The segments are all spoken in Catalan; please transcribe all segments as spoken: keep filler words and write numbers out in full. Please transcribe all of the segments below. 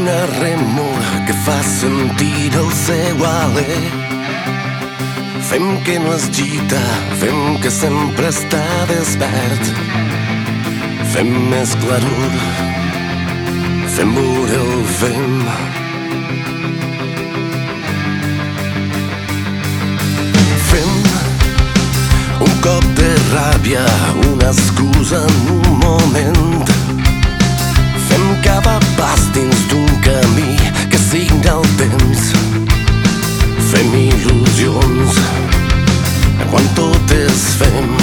una remor que fa sentir el seu alè. Fem que no es gita, fem que sempre està despert. Fem més claror, fem veure el fem. Fem un cop de ràbia, una excusa en un moment. Fem cada pas dins d'un camí que signa el temps. Fem il·lusions quan totes fem.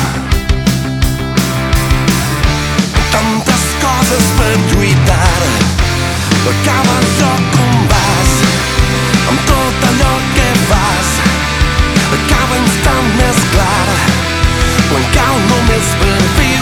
Tantes coses per lluitar, per cada lloc on vas, amb tot allò que fas, cada instant més clar, quan cal només per viure.